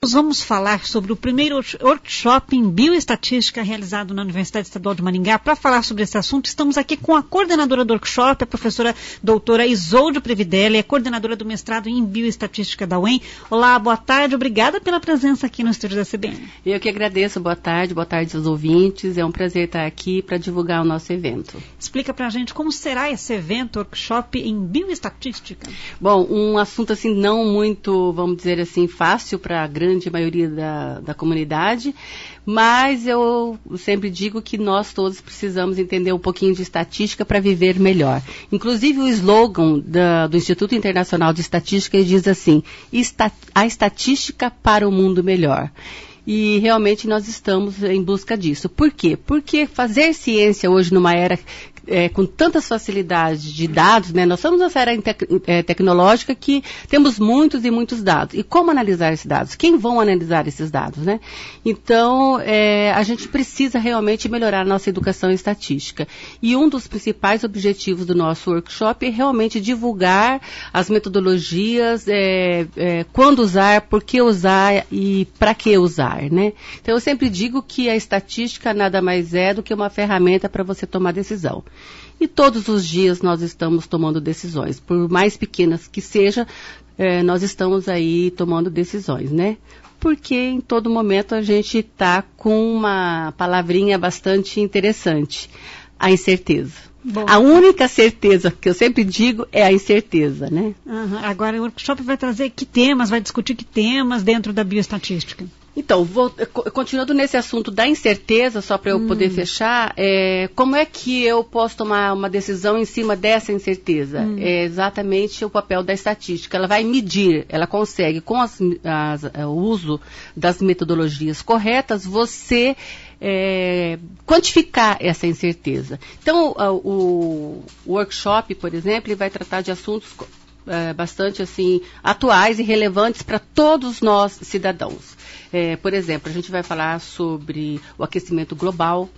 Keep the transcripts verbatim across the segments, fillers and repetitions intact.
Vamos falar sobre o primeiro workshop em bioestatística realizado na Universidade Estadual de Maringá. Para falar sobre esse assunto, estamos aqui com a coordenadora do workshop, a professora doutora Isolde Previdelli, é coordenadora do mestrado em bioestatística da U E M. Olá, boa tarde, obrigada pela presença aqui no estúdio da C B N. Eu que agradeço, boa tarde, boa tarde aos ouvintes, é um prazer estar aqui para divulgar o nosso evento. Explica para a gente como será esse evento, workshop em bioestatística. Bom, um assunto assim não muito, vamos dizer assim, fácil para a grande maioria da, da comunidade, mas eu sempre digo que nós todos precisamos entender um pouquinho de estatística para viver melhor. Inclusive o slogan da, do Instituto Internacional de Estatística diz assim, a estatística para o mundo melhor. E realmente nós estamos em busca disso. Por quê? Porque fazer ciência hoje numa era É, com tantas facilidades de dados, né? Nós somos nessa era tec é, tecnológica que temos muitos e muitos dados. E como analisar esses dados? Quem vão analisar esses dados, né? Então, é, a gente precisa realmente melhorar a nossa educação estatística. E um dos principais objetivos do nosso workshop é realmente divulgar as metodologias, é, é, quando usar, por que usar e para que usar, né? Então, eu sempre digo que a estatística nada mais é do que uma ferramenta para você tomar decisão. E todos os dias nós estamos tomando decisões, por mais pequenas que seja, eh, nós estamos aí tomando decisões, né? Porque em todo momento a gente está com uma palavrinha bastante interessante, a incerteza. Bom. A única certeza que eu sempre digo é a incerteza, né? Uhum. Agora o workshop vai trazer que temas, vai discutir que temas dentro da bioestatística? Então, vou, continuando nesse assunto da incerteza, só para eu hum. poder fechar, é, como é que eu posso tomar uma decisão em cima dessa incerteza? Hum. É exatamente o papel da estatística. Ela vai medir, ela consegue, com as, as, o uso das metodologias corretas, você é, quantificar essa incerteza. Então, o, o workshop, por exemplo, ele vai tratar de assuntos é, bastante assim, atuais e relevantes para todos nós cidadãos. É, por exemplo, a gente vai falar sobre o aquecimento global,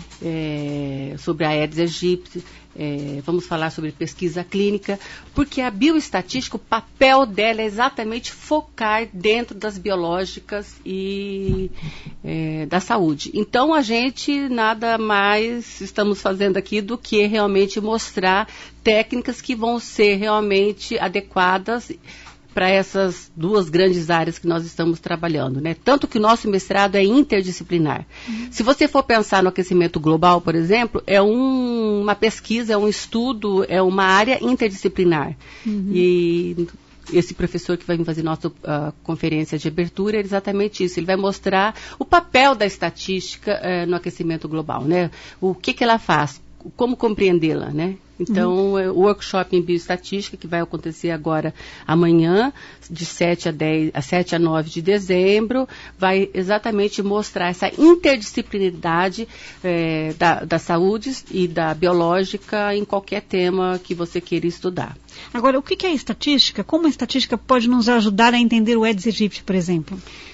é, sobre a Aedes aegypti, é, vamos falar sobre pesquisa clínica, porque a bioestatística, o papel dela é exatamente focar dentro das biológicas e é, da saúde. Então, a gente nada mais estamos fazendo aqui do que realmente mostrar técnicas que vão ser realmente adequadas para essas duas grandes áreas que nós estamos trabalhando, né? Tanto que o nosso mestrado é interdisciplinar. Uhum. Se você for pensar no aquecimento global, por exemplo, é um, uma pesquisa, é um estudo, é uma área interdisciplinar. Uhum. E esse professor que vai fazer nossa uh, conferência de abertura é exatamente isso. Ele vai mostrar o papel da estatística uh, no aquecimento global, né? O que que ela faz, como compreendê-la, né? Então, uhum. o workshop em bioestatística, que vai acontecer agora amanhã, de sete a dez, a sete a nove de dezembro, vai exatamente mostrar essa interdisciplinaridade é, da, da saúde e da biológica em qualquer tema que você queira estudar. Agora, o que é a estatística? Como a estatística pode nos ajudar a entender o Aedes aegypti, por exemplo?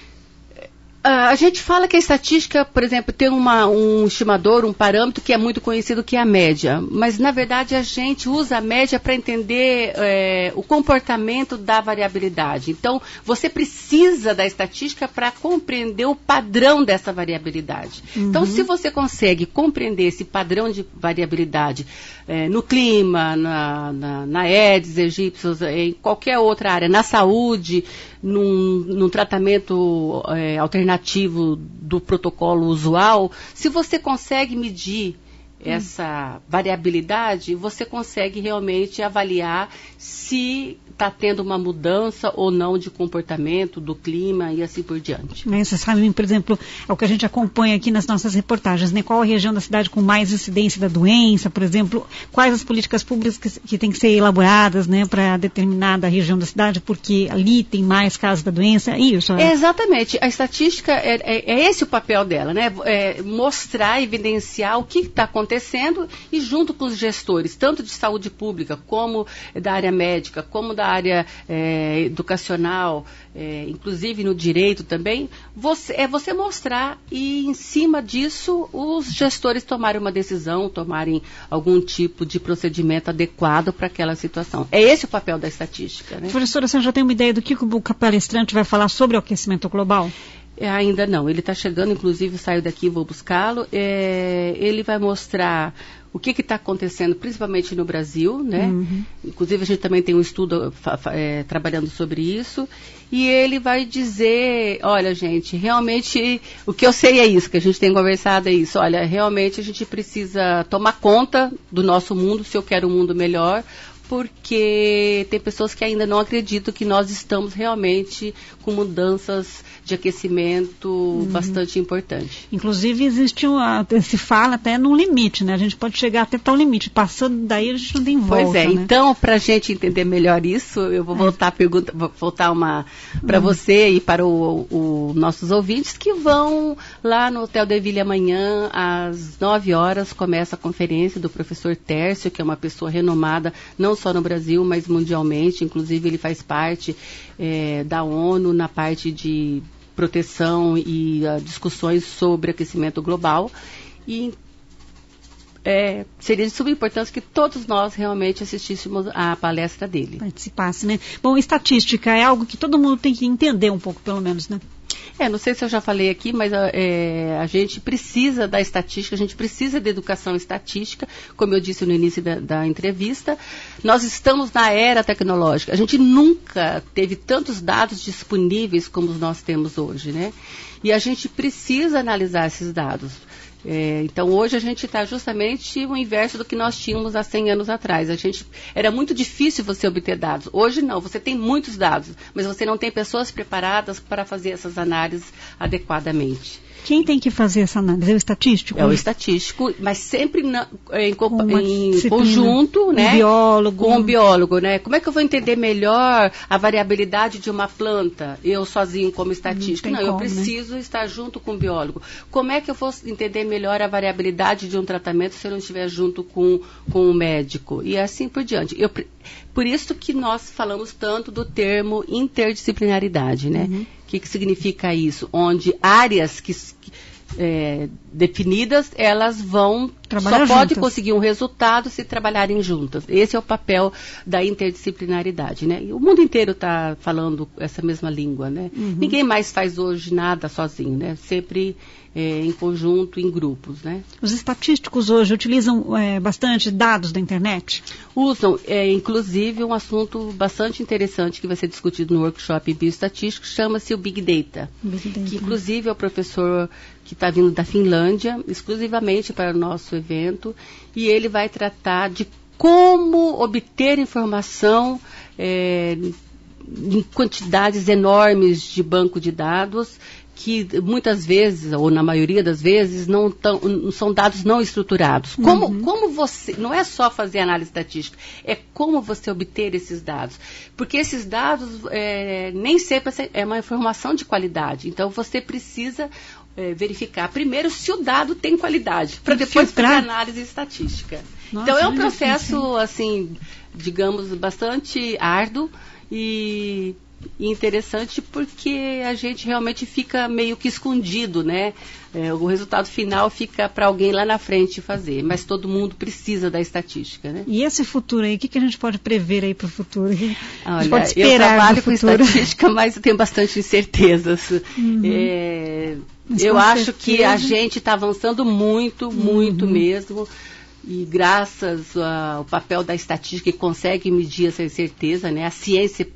Uh, a gente fala que a estatística, por exemplo, tem uma, um estimador, um parâmetro que é muito conhecido, que é a média. Mas, na verdade, a gente usa a média para entender é, o comportamento da variabilidade. Então, você precisa da estatística para compreender o padrão dessa variabilidade. Uhum. Então, se você consegue compreender esse padrão de variabilidade é, no clima, na, na, na Aedes aegypti, em qualquer outra área, na saúde, num, num tratamento é, alternativo do protocolo usual, se você consegue medir essa variabilidade, você consegue realmente avaliar se está tendo uma mudança ou não de comportamento, do clima e assim por diante. É, você sabe, por exemplo, é o que a gente acompanha aqui nas nossas reportagens, né? Qual a região da cidade com mais incidência da doença, por exemplo, quais as políticas públicas que, que têm que ser elaboradas, né, para determinada região da cidade, porque ali tem mais casos da doença, é isso? É, exatamente, a estatística, é, é, é esse o papel dela, né? É mostrar, evidenciar o que está acontecendo acontecendo e junto com os gestores, tanto de saúde pública, como da área médica, como da área é, educacional, é, inclusive no direito também, você, é você mostrar e, em cima disso, os gestores tomarem uma decisão, tomarem algum tipo de procedimento adequado para aquela situação. É esse o papel da estatística, né? Professora, você já tem uma ideia do que o palestrante vai falar sobre o aquecimento global? É, ainda não. Ele está chegando, inclusive saiu daqui, vou buscá-lo. É, ele vai mostrar o que está acontecendo, principalmente no Brasil, né? Uhum. Inclusive a gente também tem um estudo é, trabalhando sobre isso. E ele vai dizer, olha, gente, realmente o que eu sei é isso, que a gente tem conversado é isso. Olha, realmente a gente precisa tomar conta do nosso mundo, se eu quero um mundo melhor, porque tem pessoas que ainda não acreditam que nós estamos realmente com mudanças de aquecimento uhum. bastante importante. Inclusive, existe uma, se fala até num limite, né? A gente pode chegar até tal limite. Passando daí, a gente não tem volta. Pois é. Né? Então, para a gente entender melhor isso, eu vou voltar a pergunta, vou voltar uma para uhum. você e para os nossos ouvintes que vão lá no Hotel de Ville amanhã, às nove horas, começa a conferência do professor Tércio, que é uma pessoa renomada, não só no Brasil, mas mundialmente. Inclusive, ele faz parte é, da ONU na parte de proteção e uh, discussões sobre aquecimento global. E é, seria de suma importância que todos nós realmente assistíssemos à palestra dele. Participasse, né? Bom, estatística é algo que todo mundo tem que entender um pouco, pelo menos, né? É, não sei se eu já falei aqui, mas é, a gente precisa da estatística, a gente precisa de educação estatística, como eu disse no início da, da entrevista. Nós estamos na era tecnológica. A gente nunca teve tantos dados disponíveis como nós temos hoje, né? E a gente precisa analisar esses dados. É, então, hoje a gente está justamente o inverso do que nós tínhamos há cem anos atrás. A gente, era muito difícil você obter dados. Hoje não, você tem muitos dados, mas você não tem pessoas preparadas para fazer essas análises adequadamente. Quem tem que fazer essa análise? É o estatístico? É o estatístico, mas sempre na, em, em conjunto, né? Um biólogo. Com um biólogo, né? Como é que eu vou entender melhor a variabilidade de uma planta, eu sozinho como estatístico? Não, não como, eu preciso né? estar junto com o biólogo. Como é que eu vou entender melhor a variabilidade de um tratamento se eu não estiver junto com, com o médico? E assim por diante. Eu, por isso que nós falamos tanto do termo interdisciplinaridade, né? Uhum. O que, que significa isso? Onde áreas que, é, definidas, elas vão, trabalhar só pode juntas. conseguir um resultado se trabalharem juntas. Esse é o papel da interdisciplinaridade, né? E o mundo inteiro está falando essa mesma língua, né? Uhum. Ninguém mais faz hoje nada sozinho, né? Sempre é, em conjunto, em grupos, né? Os estatísticos hoje utilizam é, bastante dados da internet? Usam, é, inclusive, um assunto bastante interessante que vai ser discutido no workshop bioestatístico, chama-se o Big Data. Big Data. Que, inclusive, é o professor que está vindo da Finlândia, exclusivamente para o nosso evento, e ele vai tratar de como obter informação é, em quantidades enormes de banco de dados, que muitas vezes, ou na maioria das vezes, não tão, são dados não estruturados. Como, uhum. como você, não é só fazer análise estatística, é como você obter esses dados. Porque esses dados é, nem sempre é uma informação de qualidade. Então, você precisa é, verificar primeiro se o dado tem qualidade, para depois fazer análise estatística. Nossa, então, é um processo, assim, digamos, bastante árduo e... E interessante porque a gente realmente fica meio que escondido, né? É, o resultado final fica para alguém lá na frente fazer, mas todo mundo precisa da estatística, né? E esse futuro aí, o que, que a gente pode prever aí para o futuro? Olha, a gente pode esperar eu trabalho com estatística, mas eu tenho bastante incertezas. Uhum. É, eu acho certeza. que a gente está avançando muito, muito uhum. mesmo. E graças ao papel da estatística que consegue medir essa incerteza, né? A ciência...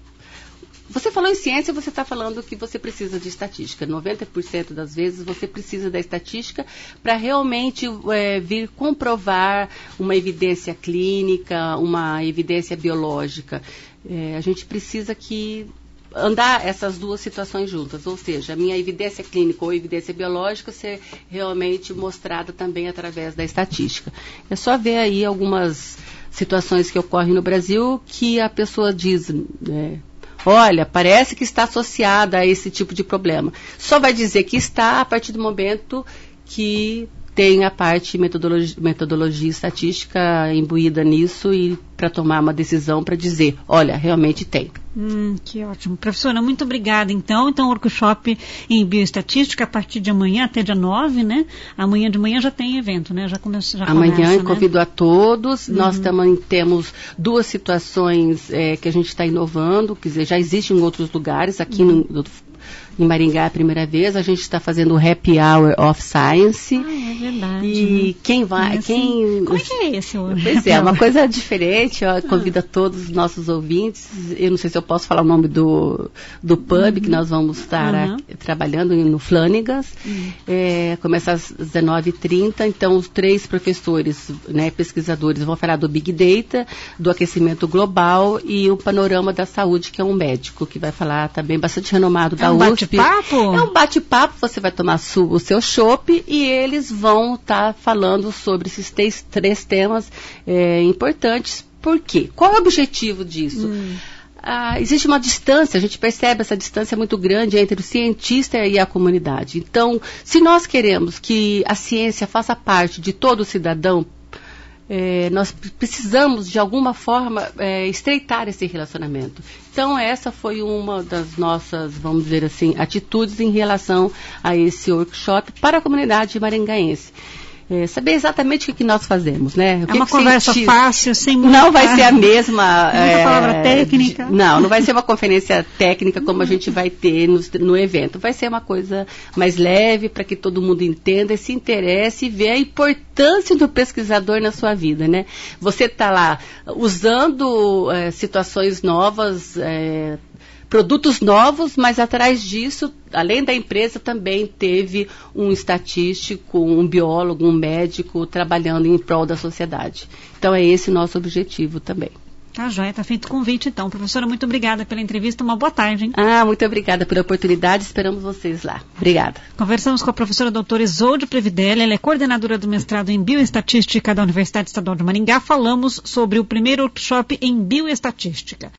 Você falou em ciência, você está falando que você precisa de estatística. noventa por cento das vezes você precisa da estatística para realmente é, vir comprovar uma evidência clínica, uma evidência biológica. É, a gente precisa que andar essas duas situações juntas, ou seja, a minha evidência clínica ou evidência biológica ser realmente mostrada também através da estatística. É só ver aí algumas situações que ocorrem no Brasil que a pessoa diz... né, olha, parece que está associada a esse tipo de problema. Só vai dizer que está a partir do momento que tem a parte metodologia, metodologia estatística imbuída nisso e para tomar uma decisão para dizer, olha, realmente tem. Hum, que ótimo. Professora, muito obrigada, então. Então, workshop em bioestatística a partir de amanhã até dia nove, né? Amanhã de manhã já tem evento, né? Já começa, já amanhã começa, eu convido né? a todos. Uhum. Nós também temos duas situações é, que a gente está inovando, quer dizer, já existe em outros lugares, aqui uhum. no, no em Maringá a primeira vez, a gente está fazendo o Happy Hour of Science. Ah, é verdade. E quem vai, assim, quem... Como é que é esse? Pois é, uma coisa diferente, eu convido a todos os nossos ouvintes, eu não sei se eu posso falar o nome do, do pub, uhum. que nós vamos estar uhum. a, trabalhando no Flanagan's, uhum. é, começa às dezenove e trinta, então os três professores, né, pesquisadores vão falar do Big Data, do aquecimento global e o panorama da saúde, que é um médico, que vai falar também bastante renomado da é um U S P. Bate-papo? É um bate-papo, você vai tomar su, o seu chopp e eles vão estar tá falando sobre esses três, três temas é, importantes. Por quê? Qual é o objetivo disso? Hum. Ah, existe uma distância, a gente percebe essa distância muito grande entre o cientista e a comunidade. Então, se nós queremos que a ciência faça parte de todo cidadão, É, nós precisamos, de alguma forma, é, estreitar esse relacionamento. Então, essa foi uma das nossas, vamos dizer assim, atitudes em relação a esse workshop para a comunidade maringaense. É, saber exatamente o que, que nós fazemos, né? O é que uma que conversa cientista... fácil, sem muita... Não vai ser a mesma... é, palavra técnica. De, não, não vai ser uma conferência técnica como a gente vai ter no, no evento. Vai ser uma coisa mais leve para que todo mundo entenda e se interesse e veja a importância do pesquisador na sua vida, né? Você está lá usando é, situações novas... É, produtos novos, mas atrás disso, além da empresa, também teve um estatístico, um biólogo, um médico trabalhando em prol da sociedade. Então é esse o nosso objetivo também. Tá joia, tá feito o convite então. Professora, muito obrigada pela entrevista, uma boa tarde, hein? Ah, muito obrigada pela oportunidade, esperamos vocês lá. Obrigada. Conversamos com a professora doutora Isolde Previdelli, ela é coordenadora do mestrado em Bioestatística da Universidade Estadual de Maringá. Falamos sobre o primeiro workshop em Bioestatística.